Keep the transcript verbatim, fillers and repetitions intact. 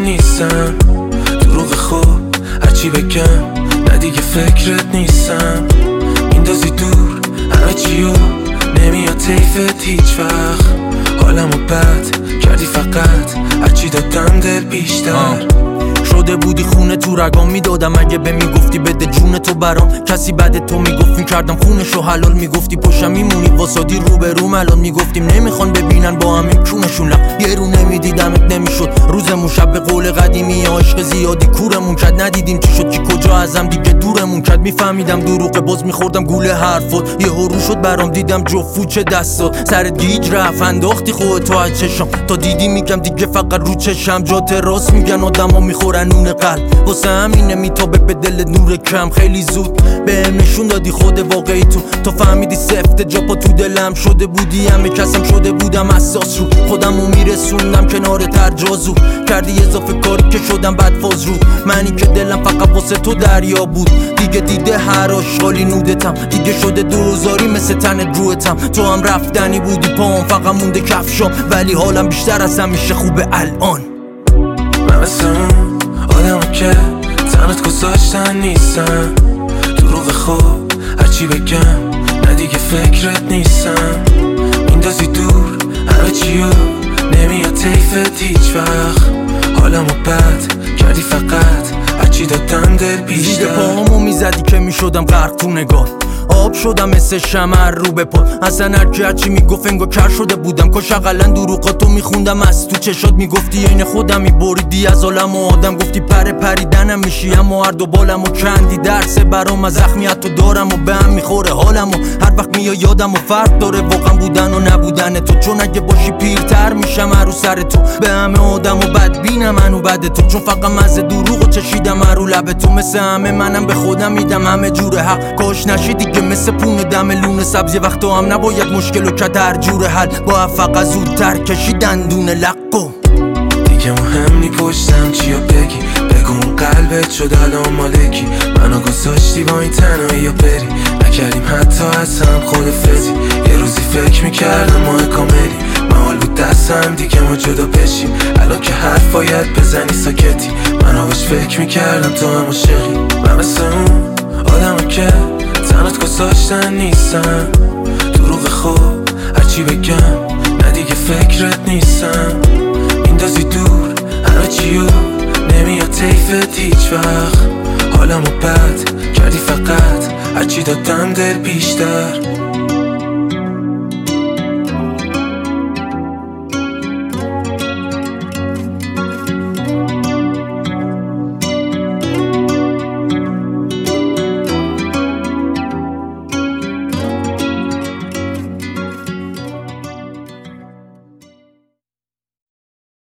نیستم، دروغ خوب هرچی بگم نه دیگه فکرت نیستم. میندازی دور همه چیو نمیاد طیفت هیچ وقت. حالمو بد کردی فقط هرچی دادم دل بیشتر. شده بودی خونه تو رگام میدادم اگه به میگفتی بده جون تو برام. کسی بعد تو میگفت میکردم خونشو حلال. میگفتی پشم میمونی واسادی رو به روم الان. میگفتیم نمیخوان ببینن با همه کونشون لب یه رو نمیدیدمت نمیشد روزمون شب. به قول قدیمی عشق زیادی کورمون کرد. ندیدیم چی شد کی کجا ازم دیگه دورمون کرد. میفهمیدم دروغه باز میخوردم گوله حرفات. یه هرو شد برام دیدم جفو چه دستات. سر گیج رفت انداختی خودتو از چشم تا دیدی میگم دیگه فقط رو چشم. جات راست میگن آدما میخورن نون قلب. واسه همینه میتابه به دل نور کم. خیلی زود بهم نشون دادی خود واقعی تو. تو فهمیدی سفت جا پا تو دلم شده بودی. همه کسم شده بودم اساس رو خودمو میرسوندم کنار ترجازو. کردی اضافه کاری که شدم بعد فاز رو منی که دلم فقط واسه تو دریا بود. دیگه دیده هر آشغالی نودتم. دیگه شده دوزاری مثل تن روتم. تو هم رفتنی بودی پام فقط مونده کفشام. ولی حالم بیشتر از همیشه خوبه الان. من مثل اون آدمو که تنت گذاشتن نیستم، دروغ خوب هرچی بگم نه دیگه فکرت نیستم. میندازی دور همه چیو نمیاد طیفت هیچ وقت. حالمو بد کردی فقط هرچی دادم دل بیشتر. زیر پاهامو میزدی که میشدم غرق تو نگاه. آب شدم مثل شمر رو به پا. اصلا هرکی هرچی میگفت انگار کر شده بودم. کاش اقلا دروغاتو میخوندم از تو چشات. میگفتی عین خودم میبریدی از عالم و آدم. گفتی پر پریدنم میشی اما هر دو بالم و کندی. درسه برام از زخمیت تو دارم و به هم میخوره حالم. و هر وقت میای یادم و فرق داره واقعا بودن و نبودن تو. چون اگه باشی پیرتر میشم هر رو سر تو. به همه آدم و بدبینم منو بد تو. چون فقط مزه دروغو چشیدم هر رو لب تو. مثل همه منم به خودم میدم همه جور حق. کاش نشیدی که مثل پونه دم لون سبز. یه وقت هم نباید مشکل و کد هر جور حل. با فقط زودتر کشیدن دون لقو. دیگه مهم نی پشتم چیا بگی. بگو اون قلبت شد الان مالکی. منو گذاشتی با این تنهایی بری. نکردیم حتی از هم خدافظی. یه روزی فکر میکردم ماه کاملی. محال بود دستم دیگه ما جدا بشیم. الان که حرف باید بزنی ساکتی. من آبش فکر میکردم تو هم عاشقی. من مثل اون آدمو که تنت گذاشتن نیستم، دروغ خوب هرچی بگم نه دیگه فکرت نیستم. میندازی دور همه چیو نمیاد طیفت هیچ وقت. حالمو بد کردی فقط هرچی دادم دل بیشتر.